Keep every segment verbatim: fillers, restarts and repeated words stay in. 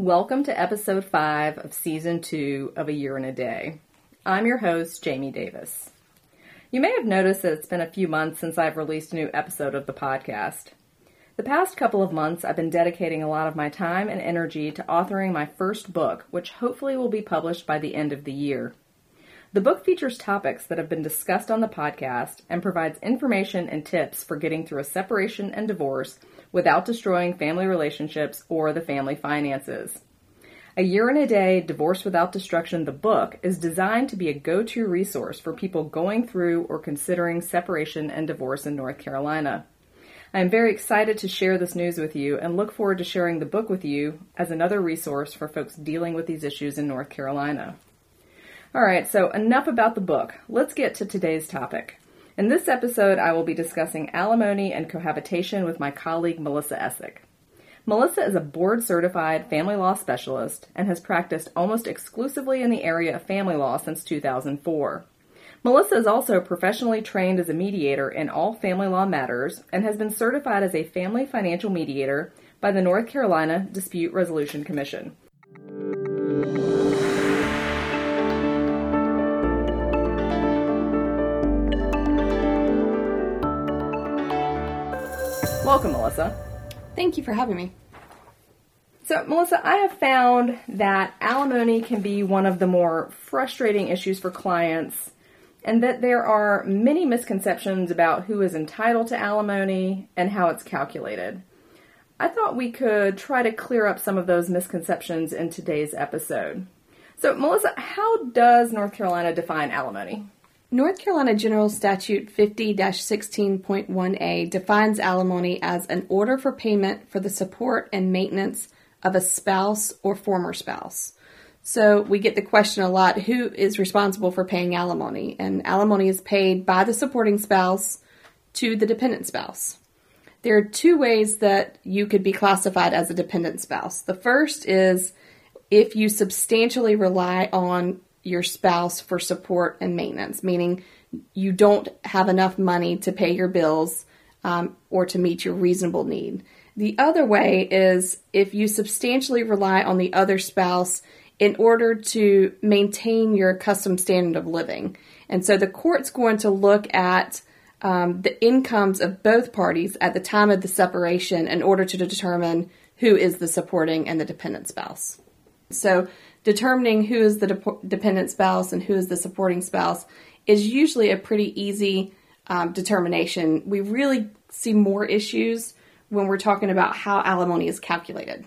Welcome to episode five of season two of A Year and a Day. I'm your host, Jamie Davis. You may have noticed that it's been a few months since I've released a new episode of the podcast. The past couple of months, I've been dedicating a lot of my time and energy to authoring my first book, which hopefully will be published by the end of the year. The book features topics that have been discussed on the podcast and provides information and tips for getting through a separation and divorce without destroying family relationships or the family finances. A Year and a Day, Divorce Without Destruction, the book, is designed to be a go-to resource for people going through or considering separation and divorce in North Carolina. I am very excited to share this news with you and look forward to sharing the book with you as another resource for folks dealing with these issues in North Carolina. All right, so enough about the book. Let's get to today's topic. In this episode, I will be discussing alimony and cohabitation with my colleague, Melissa Essick. Melissa is a board-certified family law specialist and has practiced almost exclusively in the area of family law since two thousand four. Melissa is also professionally trained as a mediator in all family law matters and has been certified as a family financial mediator by the North Carolina Dispute Resolution Commission. Welcome, Melissa. Thank you for having me. So, Melissa, I have found that alimony can be one of the more frustrating issues for clients, and that there are many misconceptions about who is entitled to alimony and how it's calculated. I thought we could try to clear up some of those misconceptions in today's episode. So, Melissa, how does North Carolina define alimony? North Carolina General Statute fifty dash sixteen point one A defines alimony as an order for payment for the support and maintenance of a spouse or former spouse. So we get the question a lot, who is responsible for paying alimony? And alimony is paid by the supporting spouse to the dependent spouse. There are two ways that you could be classified as a dependent spouse. The first is if you substantially rely on your spouse for support and maintenance, meaning you don't have enough money to pay your bills um, or to meet your reasonable need. The other way is if you substantially rely on the other spouse in order to maintain your custom standard of living. And so the court's going to look at um, the incomes of both parties at the time of the separation in order to determine who is the supporting and the dependent spouse. So determining who is the de- dependent spouse and who is the supporting spouse is usually a pretty easy um, determination. We really see more issues when we're talking about how alimony is calculated.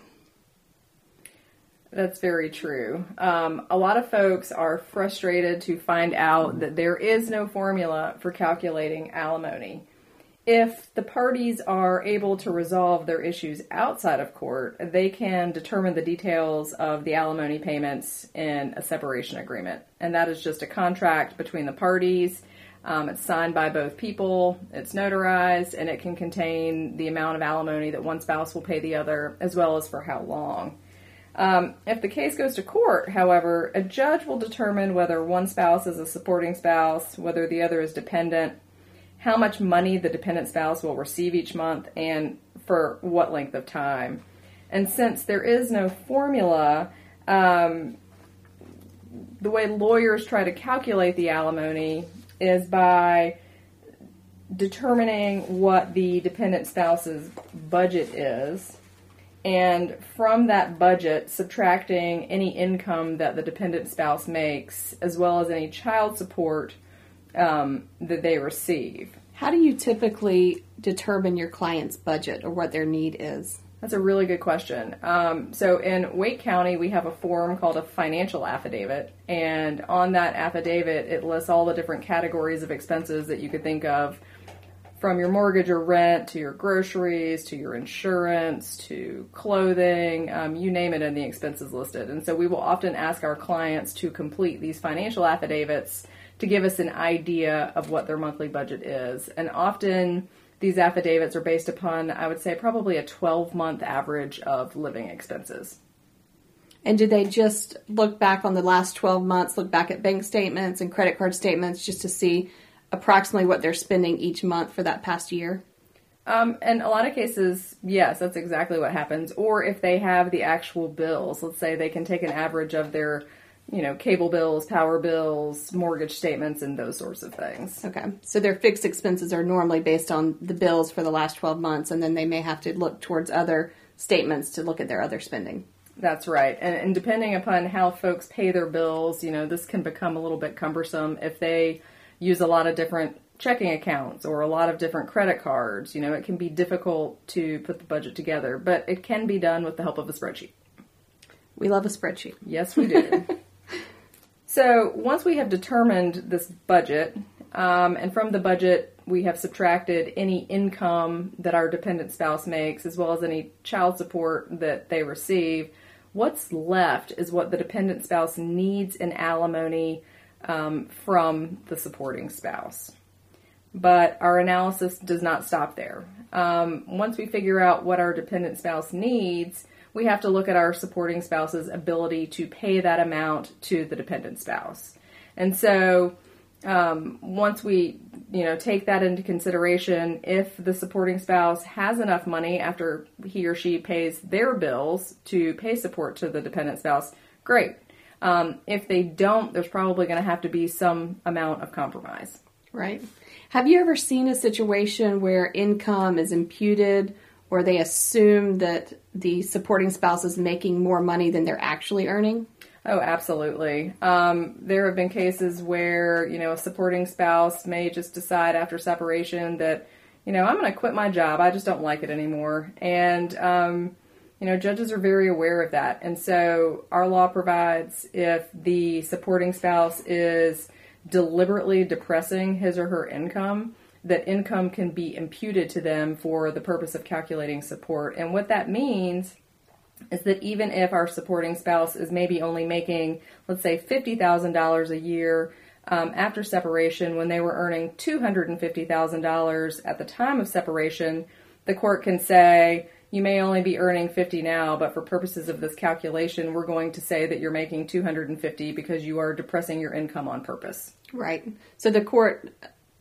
That's very true. Um, a lot of folks are frustrated to find out that there is no formula for calculating alimony. If the parties are able to resolve their issues outside of court, they can determine the details of the alimony payments in a separation agreement. And that is just a contract between the parties. Um, it's signed by both people, it's notarized, and it can contain the amount of alimony that one spouse will pay the other, as well as for how long. Um, if the case goes to court, however, a judge will determine whether one spouse is a supporting spouse, whether the other is dependent, how much money the dependent spouse will receive each month, and for what length of time. And since there is no formula, um, the way lawyers try to calculate the alimony is by determining what the dependent spouse's budget is, and from that budget, subtracting any income that the dependent spouse makes, as well as any child support um, that they receive. How do you typically determine your client's budget or what their need is? That's a really good question. Um, so in Wake County, we have a form called a financial affidavit, and on that affidavit, it lists all the different categories of expenses that you could think of, from your mortgage or rent to your groceries to your insurance to clothing, um, you name it, in the expenses listed. And so we will often ask our clients to complete these financial affidavits to give us an idea of what their monthly budget is. And often these affidavits are based upon, I would say, probably a twelve-month average of living expenses. And do they just look back on the last twelve months, look back at bank statements and credit card statements just to see approximately what they're spending each month for that past year? Um, in a lot of cases, yes, that's exactly what happens. Or if they have the actual bills, let's say they can take an average of their, you know, cable bills, power bills, mortgage statements, and those sorts of things. Okay. So their fixed expenses are normally based on the bills for the last twelve months, and then they may have to look towards other statements to look at their other spending. That's right. And, and depending upon how folks pay their bills, you know, this can become a little bit cumbersome if they use a lot of different checking accounts or a lot of different credit cards. You know, it can be difficult to put the budget together, but it can be done with the help of a spreadsheet. We love a spreadsheet. Yes, we do. So once we have determined this budget, um, and from the budget we have subtracted any income that our dependent spouse makes, as well as any child support that they receive, what's left is what the dependent spouse needs in alimony um, from the supporting spouse. But our analysis does not stop there. Um, once we figure out what our dependent spouse needs, we have to look at our supporting spouse's ability to pay that amount to the dependent spouse. And so um, once we, you know, take that into consideration, if the supporting spouse has enough money after he or she pays their bills to pay support to the dependent spouse, great. Um, if they don't, there's probably going to have to be some amount of compromise. Right. Have you ever seen a situation where income is imputed or they assume that the supporting spouse is making more money than they're actually earning? Oh, absolutely. Um, there have been cases where, you know, a supporting spouse may just decide after separation that, you know, I'm going to quit my job. I just don't like it anymore. And, um, you know, judges are very aware of that. And so our law provides if the supporting spouse is deliberately depressing his or her income, that income can be imputed to them for the purpose of calculating support. And what that means is that even if our supporting spouse is maybe only making, let's say, fifty thousand dollars a year um, after separation, when they were earning two hundred fifty thousand dollars at the time of separation, the court can say, you may only be earning fifty now, but for purposes of this calculation, we're going to say that you're making two hundred fifty because you are depressing your income on purpose. Right. So the court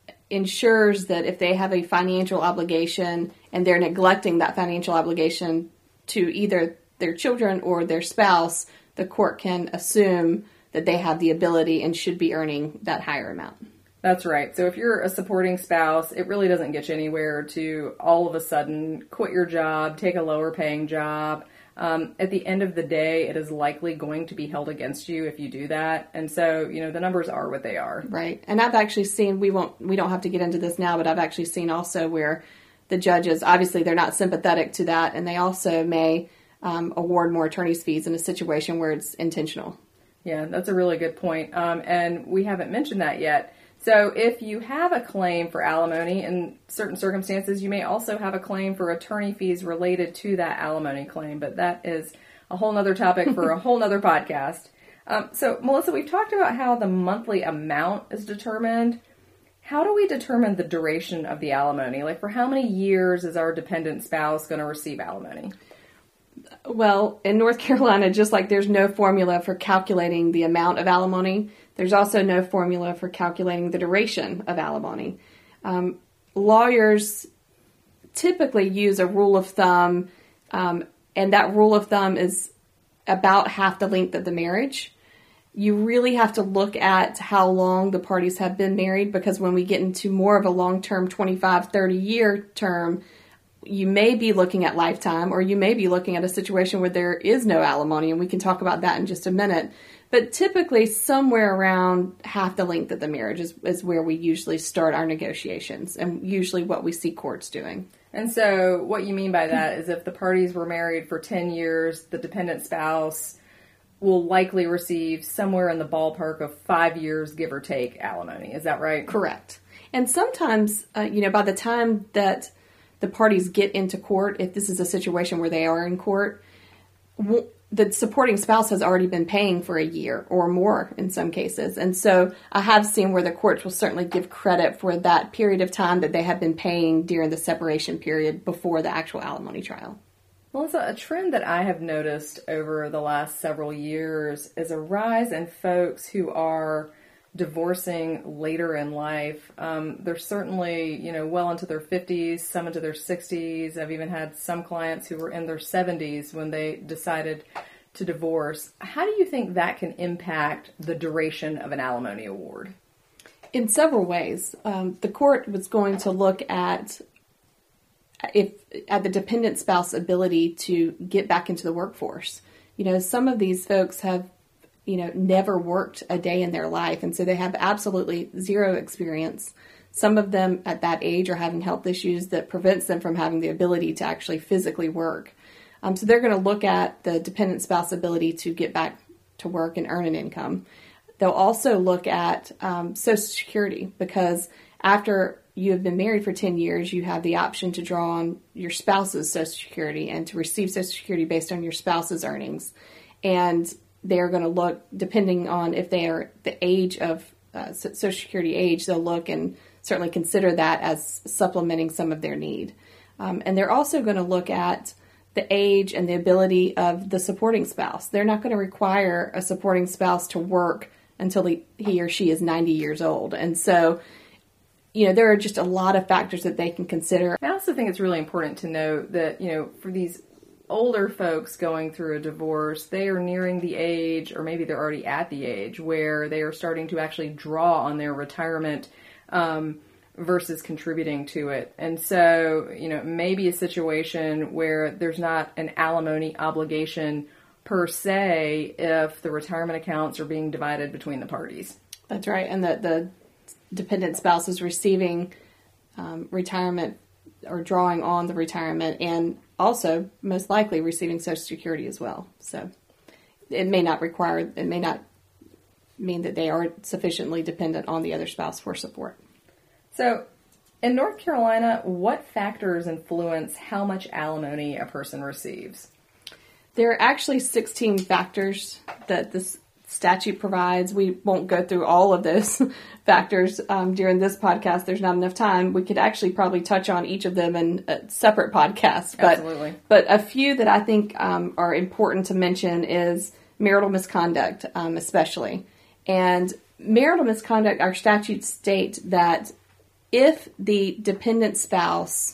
ensures that if they have a financial obligation and they're neglecting that financial obligation to either their children or their spouse, the court can assume that they have the ability and should be earning that higher amount. That's right. So if you're a supporting spouse, it really doesn't get you anywhere to all of a sudden quit your job, take a lower paying job. Um, at the end of the day, it is likely going to be held against you if you do that. And so, you know, the numbers are what they are. Right. And I've actually seen, we won't, we don't have to get into this now, but I've actually seen also where the judges, obviously they're not sympathetic to that, and they also may um, award more attorney's fees in a situation where it's intentional. Yeah, that's a really good point. Um, and we haven't mentioned that yet. So if you have a claim for alimony, in certain circumstances, you may also have a claim for attorney fees related to that alimony claim, but that is a whole nother topic for a whole nother podcast. Um, so, Melissa, we've talked about how the monthly amount is determined. How do we determine the duration of the alimony? Like, for how many years is our dependent spouse going to receive alimony? Well, in North Carolina, just like there's no formula for calculating the amount of alimony, there's also no formula for calculating the duration of alimony. Um, lawyers typically use a rule of thumb, um, and that rule of thumb is about half the length of the marriage. You really have to look at how long the parties have been married, because when we get into more of a long-term twenty-five, thirty-year term, you may be looking at lifetime, or you may be looking at a situation where there is no alimony, and we can talk about that in just a minute. But typically, somewhere around half the length of the marriage is, is where we usually start our negotiations, and usually what we see courts doing. And so what you mean by that is if the parties were married for ten years, the dependent spouse will likely receive somewhere in the ballpark of five years, give or take, alimony. Is that right? Correct. And sometimes, uh, you know, by the time that the parties get into court, if this is a situation where they are in court, w- the supporting spouse has already been paying for a year or more in some cases. And so I have seen where the courts will certainly give credit for that period of time that they have been paying during the separation period before the actual alimony trial. Melissa, a trend that I have noticed over the last several years is a rise in folks who are divorcing later in life. Um, they're certainly, you know, well into their fifties, some into their sixties. I've even had some clients who were in their seventies when they decided to divorce. How do you think that can impact the duration of an alimony award? In several ways. Um, the court was going to look at if at the dependent spouse ability to get back into the workforce. You know, some of these folks have, you know, never worked a day in their life, and so they have absolutely zero experience. Some of them at that age are having health issues that prevents them from having the ability to actually physically work. Um, so they're going to look at the dependent spouse ability to get back to work and earn an income. They'll also look at um, Social Security, because after you have been married for ten years, you have the option to draw on your spouse's Social Security and to receive Social Security based on your spouse's earnings. And they're going to look, depending on if they are the age of uh, Social Security age, they'll look and certainly consider that as supplementing some of their need. Um, and they're also going to look at the age and the ability of the supporting spouse. They're not going to require a supporting spouse to work until he, he or she is ninety years old. And so, you know, there are just a lot of factors that they can consider. I also think it's really important to note that, you know, for these older folks going through a divorce, they are nearing the age, or maybe they're already at the age, where they are starting to actually draw on their retirement um, versus contributing to it. And so, you know, maybe a situation where there's not an alimony obligation per se if the retirement accounts are being divided between the parties. That's right. And that the dependent spouse is receiving um, retirement or drawing on the retirement, and also most likely receiving Social Security as well. So it may not require, it may not mean that they are sufficiently dependent on the other spouse for support. So in North Carolina, what factors influence how much alimony a person receives? There are actually sixteen factors that this statute provides. We won't go through all of those factors um, during this podcast. There's not enough time. We could actually probably touch on each of them in a separate podcast. But, Absolutely. But a few that I think um, are important to mention is marital misconduct, um, especially. And marital misconduct, our statutes state that if the dependent spouse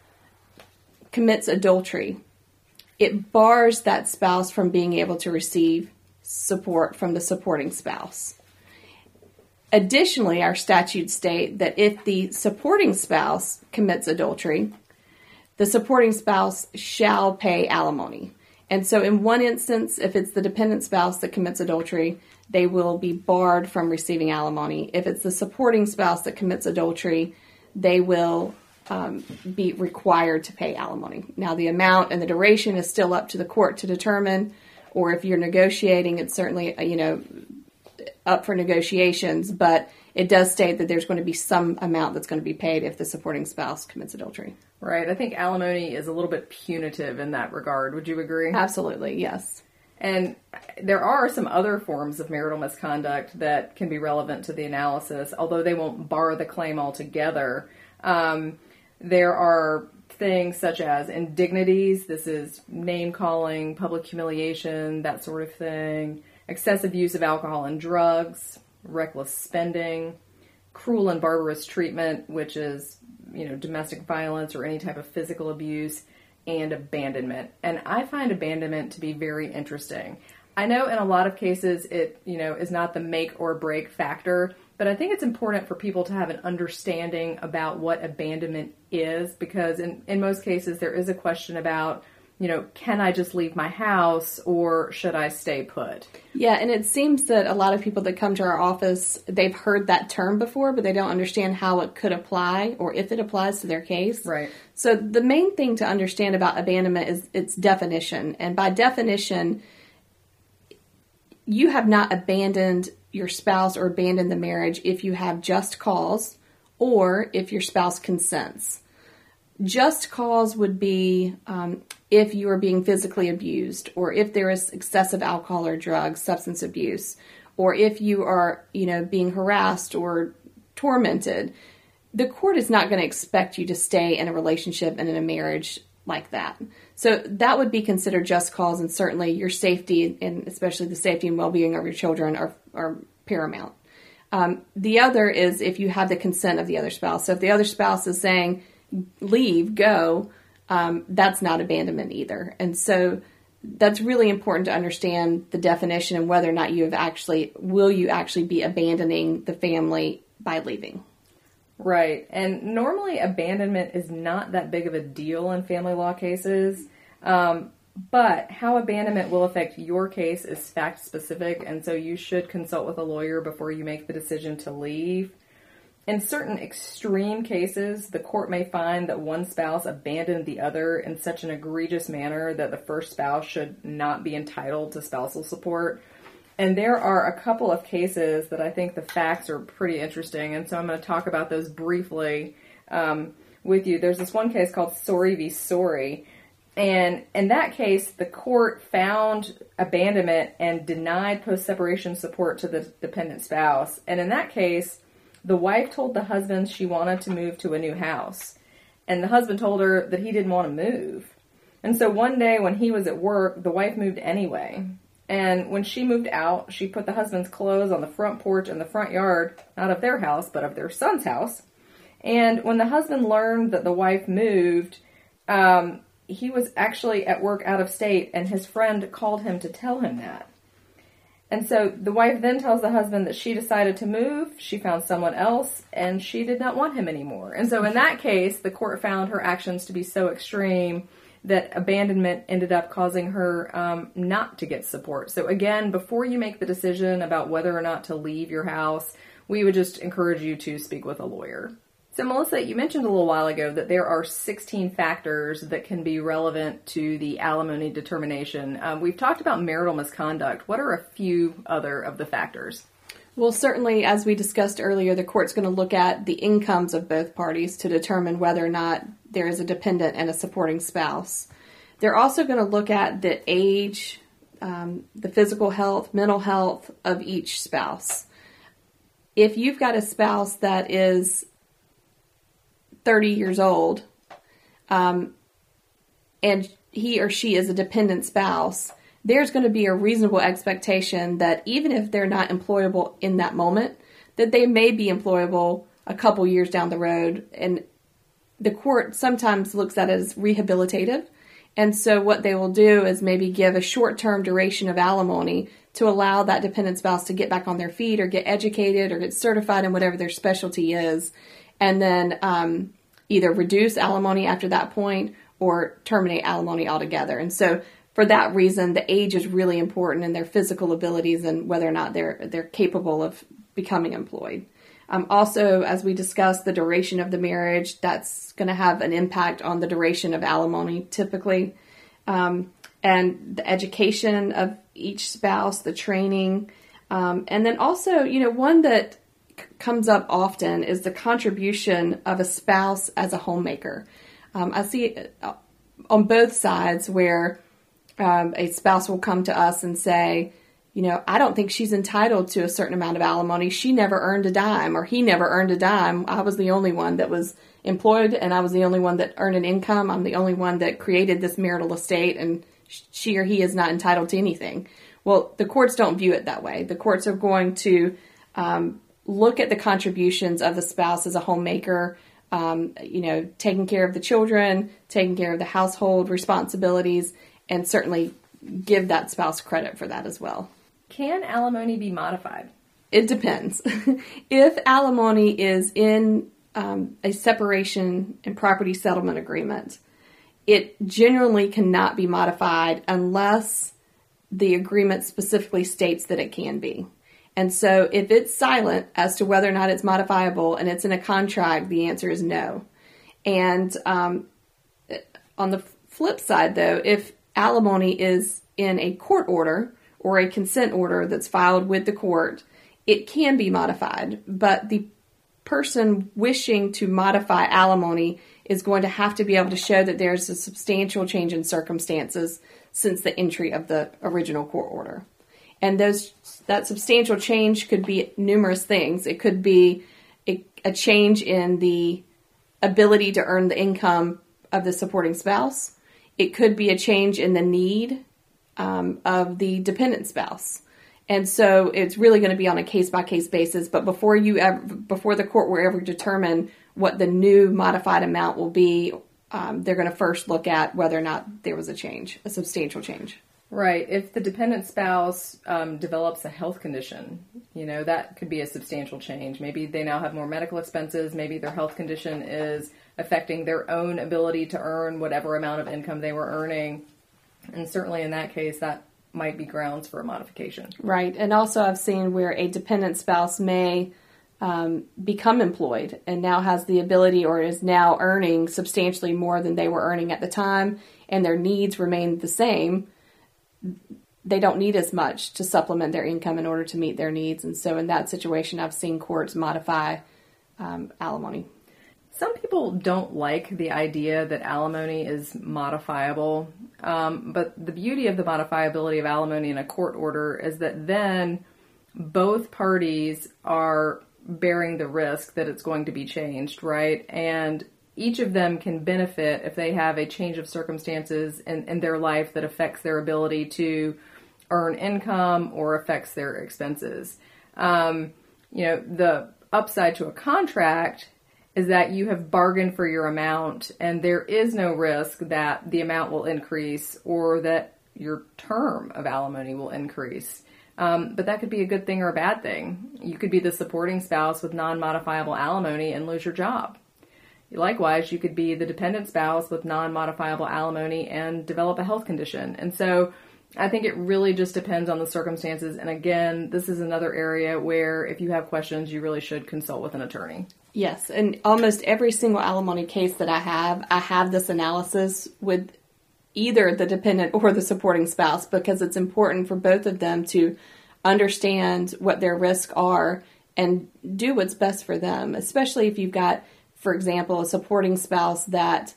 commits adultery, it bars that spouse from being able to receive support from the supporting spouse. Additionally, our statutes state that if the supporting spouse commits adultery, the supporting spouse shall pay alimony. And so in one instance, if it's the dependent spouse that commits adultery, they will be barred from receiving alimony. If it's the supporting spouse that commits adultery, they will um, be required to pay alimony. Now, the amount and the duration is still up to the court to determine, or if you're negotiating, it's certainly, you know, up for negotiations, but it does state that there's going to be some amount that's going to be paid if the supporting spouse commits adultery. Right. I think alimony is a little bit punitive in that regard. Would you agree? Absolutely, yes. And there are some other forms of marital misconduct that can be relevant to the analysis, although they won't bar the claim altogether. Um, there are things such as indignities. This is name calling, public humiliation, that sort of thing. Excessive use of alcohol and drugs, reckless spending, cruel and barbarous treatment, which is, you know, domestic violence or any type of physical abuse, and abandonment. And I find abandonment to be very interesting. I know in a lot of cases it, you know, is not the make or break factor, but I think it's important for people to have an understanding about what abandonment is, because in, in most cases there is a question about, you know, can I just leave my house or should I stay put? Yeah, and it seems that a lot of people that come to our office, they've heard that term before, but they don't understand how it could apply or if it applies to their case. Right. So the main thing to understand about abandonment is its definition. And by definition, you have not abandoned your spouse or abandoned the marriage if you have just cause or if your spouse consents. Just cause would be um, if you are being physically abused, or if there is excessive alcohol or drugs, substance abuse, or if you are, you know, being harassed or tormented. The court is not going to expect you to stay in a relationship and in a marriage like that. So that would be considered just cause, and certainly your safety, and especially the safety and well-being of your children, are, are paramount. Um, the other is if you have the consent of the other spouse. So if the other spouse is saying, leave, go, um, that's not abandonment either. And so that's really important to understand the definition and whether or not you have actually, will you actually be abandoning the family by leaving. Right. And normally abandonment is not that big of a deal in family law cases. Um, but how abandonment will affect your case is fact specific. And so you should consult with a lawyer before you make the decision to leave. In certain extreme cases, the court may find that one spouse abandoned the other in such an egregious manner that the first spouse should not be entitled to spousal support. And there are a couple of cases that I think the facts are pretty interesting, and so I'm going to talk about those briefly um, with you. There's this one case called Sorry v. Sorry, and in that case, the court found abandonment and denied post-separation support to the dependent spouse. And in that case, the wife told the husband she wanted to move to a new house, and the husband told her that he didn't want to move. And so one day when he was at work, the wife moved anyway. And when she moved out, she put the husband's clothes on the front porch in the front yard, not of their house, but of their son's house. And when the husband learned that the wife moved, um, he was actually at work out of state, and his friend called him to tell him that. And so the wife then tells the husband that she decided to move, she found someone else, and she did not want him anymore. And so in that case, the court found her actions to be so extreme that abandonment ended up causing her um, not to get support. So again, before you make the decision about whether or not to leave your house, we would just encourage you to speak with a lawyer. So Melissa, you mentioned a little while ago that there are sixteen factors that can be relevant to the alimony determination. Um, we've talked about marital misconduct. What are a few other of the factors? Well, certainly, as we discussed earlier, the court's going to look at the incomes of both parties to determine whether or not there is a dependent and a supporting spouse. They're also going to look at the age, um, the physical health, mental health of each spouse. If you've got a spouse that is thirty years old, um, and he or she is a dependent spouse, there's going to be a reasonable expectation that even if they're not employable in that moment, that they may be employable a couple years down the road. And the court sometimes looks at it as rehabilitative. And so what they will do is maybe give a short-term duration of alimony to allow that dependent spouse to get back on their feet or get educated or get certified in whatever their specialty is. And then um, either reduce alimony after that point or terminate alimony altogether. And so for that reason, the age is really important in their physical abilities and whether or not they're they're capable of becoming employed. Um, also, as we discussed, the duration of the marriage, that's going to have an impact on the duration of alimony typically. Um, and the education of each spouse, the training. Um, and then also, you know, one that c- comes up often is the contribution of a spouse as a homemaker. Um, I see it on both sides where Um, a spouse will come to us and say, you know, I don't think she's entitled to a certain amount of alimony. She never earned a dime, or he never earned a dime. I was the only one that was employed, and I was the only one that earned an income. I'm the only one that created this marital estate, and she or he is not entitled to anything. Well, the courts don't view it that way. The courts are going to um, look at the contributions of the spouse as a homemaker, um, you know, taking care of the children, taking care of the household responsibilities, and certainly give that spouse credit for that as well. Can alimony be modified? It depends. If alimony is in um, a separation and property settlement agreement, it generally cannot be modified unless the agreement specifically states that it can be. And so if it's silent as to whether or not it's modifiable and it's in a contract, the answer is no. And um, on the flip side, though, if alimony is in a court order or a consent order that's filed with the court, it can be modified. But the person wishing to modify alimony is going to have to be able to show that there's a substantial change in circumstances since the entry of the original court order. And those that substantial change could be numerous things. It could be a, a change in the ability to earn the income of the supporting spouse. It could be a change in the need um, of the dependent spouse. And so it's really going to be on a case-by-case basis. But before you ever, before the court will ever determine what the new modified amount will be, um, they're going to first look at whether or not there was a change, a substantial change. Right. If the dependent spouse um, develops a health condition, you know, that could be a substantial change. Maybe they now have more medical expenses. Maybe their health condition is affecting their own ability to earn whatever amount of income they were earning. And certainly in that case, that might be grounds for a modification. Right. And also I've seen where a dependent spouse may um, become employed and now has the ability or is now earning substantially more than they were earning at the time, and their needs remain the same. They don't need as much to supplement their income in order to meet their needs. And so in that situation, I've seen courts modify um, alimony. Some people don't like the idea that alimony is modifiable, um, but the beauty of the modifiability of alimony in a court order is that then both parties are bearing the risk that it's going to be changed, right? And each of them can benefit if they have a change of circumstances in, in their life that affects their ability to earn income or affects their expenses. Um, you know, the upside to a contract is that you have bargained for your amount and there is no risk that the amount will increase or that your term of alimony will increase. Um, but that could be a good thing or a bad thing. You could be the supporting spouse with non-modifiable alimony and lose your job. Likewise, you could be the dependent spouse with non-modifiable alimony and develop a health condition. And so I think it really just depends on the circumstances. And again, this is another area where if you have questions, you really should consult with an attorney. Yes, and almost every single alimony case that I have, I have this analysis with either the dependent or the supporting spouse because it's important for both of them to understand what their risks are and do what's best for them, especially if you've got, for example, a supporting spouse that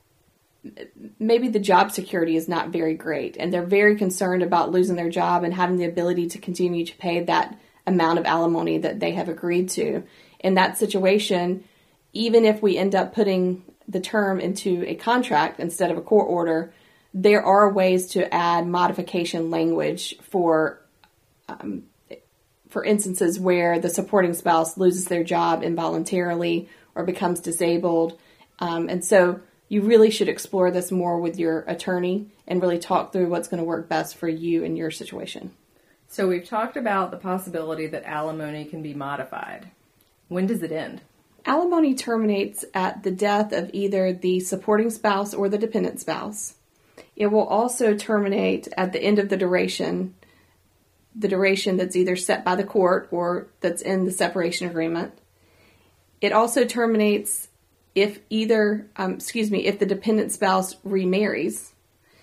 maybe the job security is not very great and they're very concerned about losing their job and having the ability to continue to pay that amount of alimony that they have agreed to. In that situation, even if we end up putting the term into a contract instead of a court order, there are ways to add modification language for um, for instances where the supporting spouse loses their job involuntarily or becomes disabled. Um, and so you really should explore this more with your attorney and really talk through what's going to work best for you in your situation. So we've talked about the possibility that alimony can be modified. When does it end? Alimony terminates at the death of either the supporting spouse or the dependent spouse. It will also terminate at the end of the duration, the duration that's either set by the court or that's in the separation agreement. It also terminates if either, um, excuse me, if the dependent spouse remarries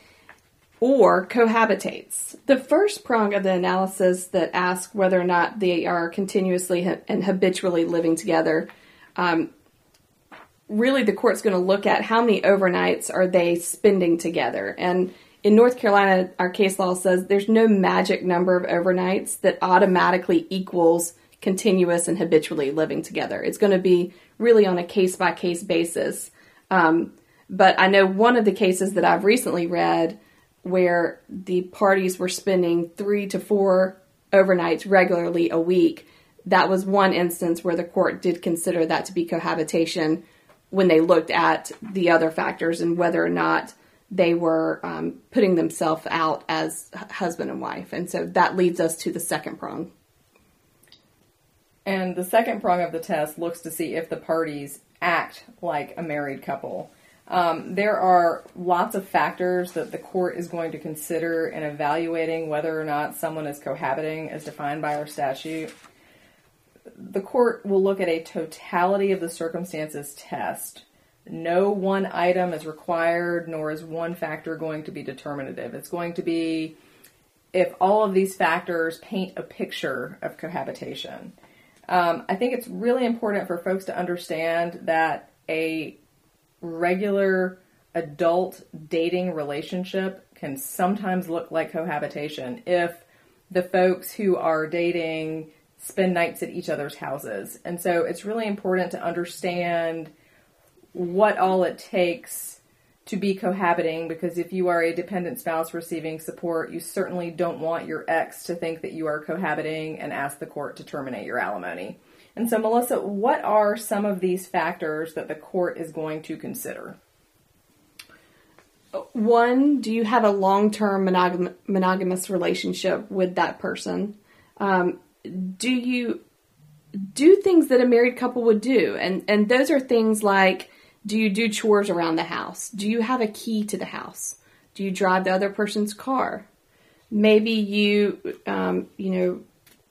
or cohabitates. The first prong of the analysis that asks whether or not they are continuously and habitually living together, um, really the court's going to look at how many overnights are they spending together. And in North Carolina, our case law says there's no magic number of overnights that automatically equals continuous and habitually living together. It's going to be really on a case-by-case basis. Um, but I know one of the cases that I've recently read where the parties were spending three to four overnights regularly a week, that was one instance where the court did consider that to be cohabitation when they looked at the other factors and whether or not they were um, putting themselves out as husband and wife. And so that leads us to the second prong. And the second prong of the test looks to see if the parties act like a married couple. Um, there are lots of factors that the court is going to consider in evaluating whether or not someone is cohabiting as defined by our statute. The court will look at a totality of the circumstances test. No one item is required, nor is one factor going to be determinative. It's going to be if all of these factors paint a picture of cohabitation. Um, I think it's really important for folks to understand that a regular adult dating relationship can sometimes look like cohabitation if the folks who are dating spend nights at each other's houses. And so it's really important to understand what all it takes to be cohabiting, because if you are a dependent spouse receiving support, you certainly don't want your ex to think that you are cohabiting and ask the court to terminate your alimony. And so, Melissa, what are some of these factors that the court is going to consider? One, do you have a long-term monogam- monogamous relationship with that person? Um, do you do things that a married couple would do? And and those are things like, do you do chores around the house? Do you have a key to the house? Do you drive the other person's car? Maybe you, um, you know,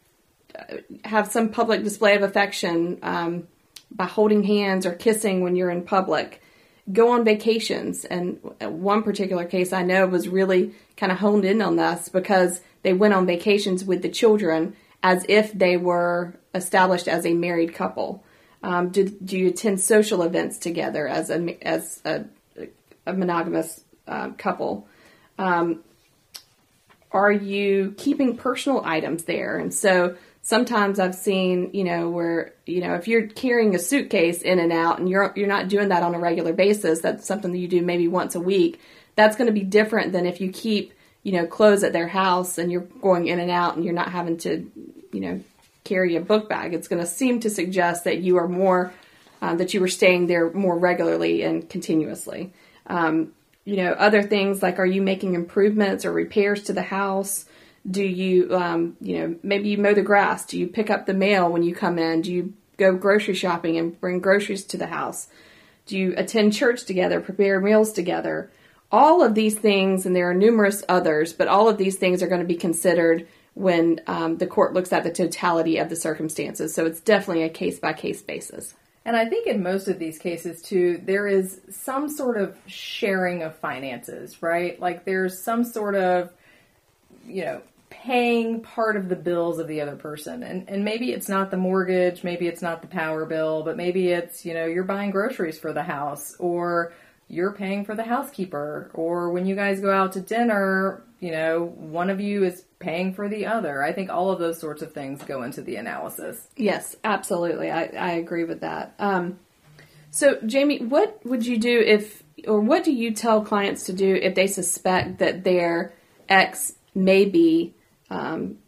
have some public display of affection um, by holding hands or kissing when you're in public. Go on vacations. And one particular case I know was really kind of honed in on this because they went on vacations with the children as if they were established as a married couple. Um, do, do you attend social events together as a, as a, a monogamous uh, couple? Um, are you keeping personal items there? And so sometimes I've seen, you know, where, you know, if you're carrying a suitcase in and out and you're you're not doing that on a regular basis, that's something that you do maybe once a week, that's going to be different than if you keep, you know, clothes at their house and you're going in and out and you're not having to, you know, carry a book bag. It's going to seem to suggest that you are more, uh, that you were staying there more regularly and continuously. Um, you know, other things like, are you making improvements or repairs to the house? Do you, um, you know, maybe you mow the grass? Do you pick up the mail when you come in? Do you go grocery shopping and bring groceries to the house? Do you attend church together, prepare meals together? All of these things, and there are numerous others, but all of these things are going to be considered when um, the court looks at the totality of the circumstances. So it's definitely a case-by-case basis. And I think in most of these cases, too, there is some sort of sharing of finances, right? Like there's some sort of, you know, paying part of the bills of the other person. And and maybe it's not the mortgage, maybe it's not the power bill, but maybe it's, you know, you're buying groceries for the house, or you're paying for the housekeeper, or when you guys go out to dinner, you know, one of you is paying for the other. I think all of those sorts of things go into the analysis. Yes, absolutely. I, I agree with that. Um, so, Jamie, what would you do if, or what do you tell clients to do if they suspect that their ex may be um,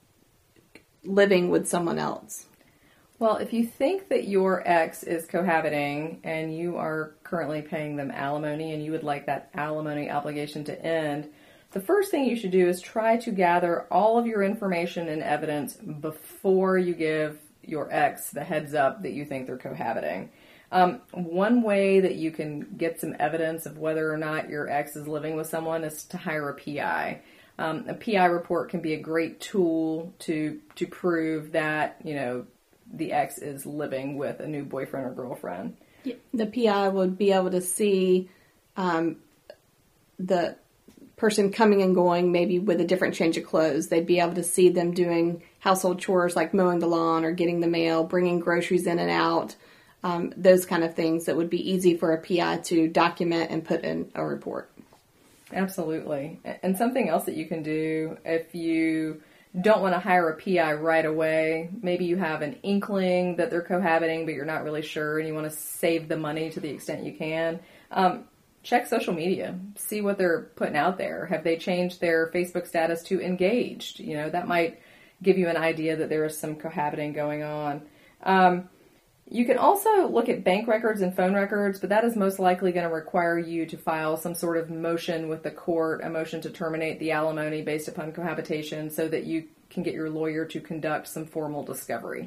living with someone else? Well, if you think that your ex is cohabiting and you are currently paying them alimony and you would like that alimony obligation to end, the first thing you should do is try to gather all of your information and evidence before you give your ex the heads up that you think they're cohabiting. Um, one way that you can get some evidence of whether or not your ex is living with someone is to hire a P I. Um, a P I report can be a great tool to to prove that, you know, the ex is living with a new boyfriend or girlfriend. Yeah. The P I would be able to see um, the person coming and going, maybe with a different change of clothes. They'd be able to see them doing household chores like mowing the lawn or getting the mail, bringing groceries in and out, um, those kind of things that would be easy for a P I to document and put in a report. Absolutely. And something else that you can do if you don't want to hire a P I right away, maybe you have an inkling that they're cohabiting, but you're not really sure and you want to save the money to the extent you can, um, check social media, see what they're putting out there. Have they changed their Facebook status to engaged? You know, that might give you an idea that there is some cohabiting going on. Um, You can also look at bank records and phone records, but that is most likely going to require you to file some sort of motion with the court, a motion to terminate the alimony based upon cohabitation, so that you can get your lawyer to conduct some formal discovery.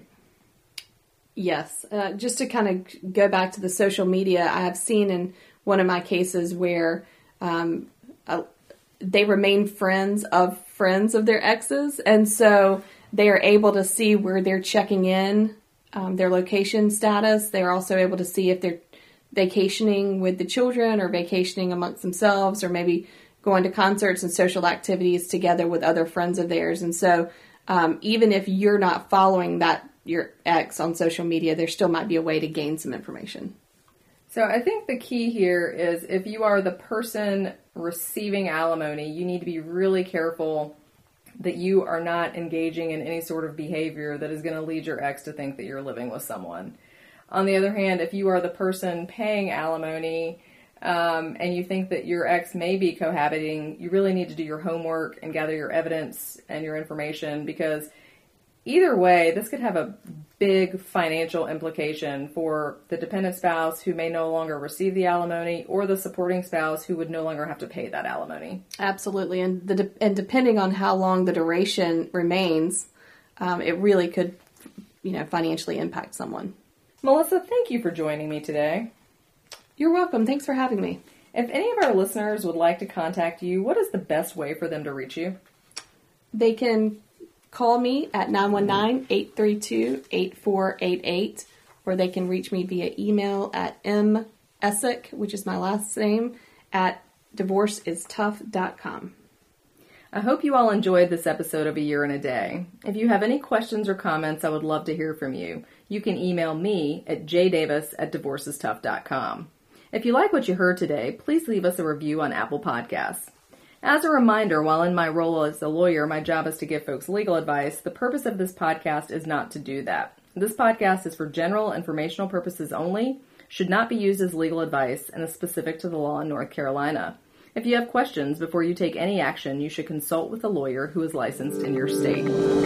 Yes. Uh, just to kind of go back to the social media, I have seen in one of my cases where um, uh, they remain friends of friends of their exes, and so they are able to see where they're checking in, Um, their location status. They're also able to see if they're vacationing with the children or vacationing amongst themselves, or maybe going to concerts and social activities together with other friends of theirs. And so um, even if you're not following that your ex on social media, there still might be a way to gain some information. So I think the key here is if you are the person receiving alimony, you need to be really careful that you are not engaging in any sort of behavior that is going to lead your ex to think that you're living with someone. On the other hand, if you are the person paying alimony, um, and you think that your ex may be cohabiting, you really need to do your homework and gather your evidence and your information, because either way, this could have a big financial implication for the dependent spouse who may no longer receive the alimony, or the supporting spouse who would no longer have to pay that alimony. Absolutely. And the and depending on how long the duration remains, um, it really could, you know, financially impact someone. Melissa, thank you for joining me today. You're welcome. Thanks for having me. If any of our listeners would like to contact you, what is the best way for them to reach you? They can call me at nine one nine, eight three two, eight four eight eight, or they can reach me via email at m essick, which is my last name, at divorce is tough dot com. I hope you all enjoyed this episode of A Year in a Day. If you have any questions or comments, I would love to hear from you. You can email me at j davis at divorce is tough dot com. If you like what you heard today, please leave us a review on Apple Podcasts. As a reminder, while in my role as a lawyer, my job is to give folks legal advice, the purpose of this podcast is not to do that. This podcast is for general informational purposes only, should not be used as legal advice, and is specific to the law in North Carolina. If you have questions before you take any action, you should consult with a lawyer who is licensed in your state.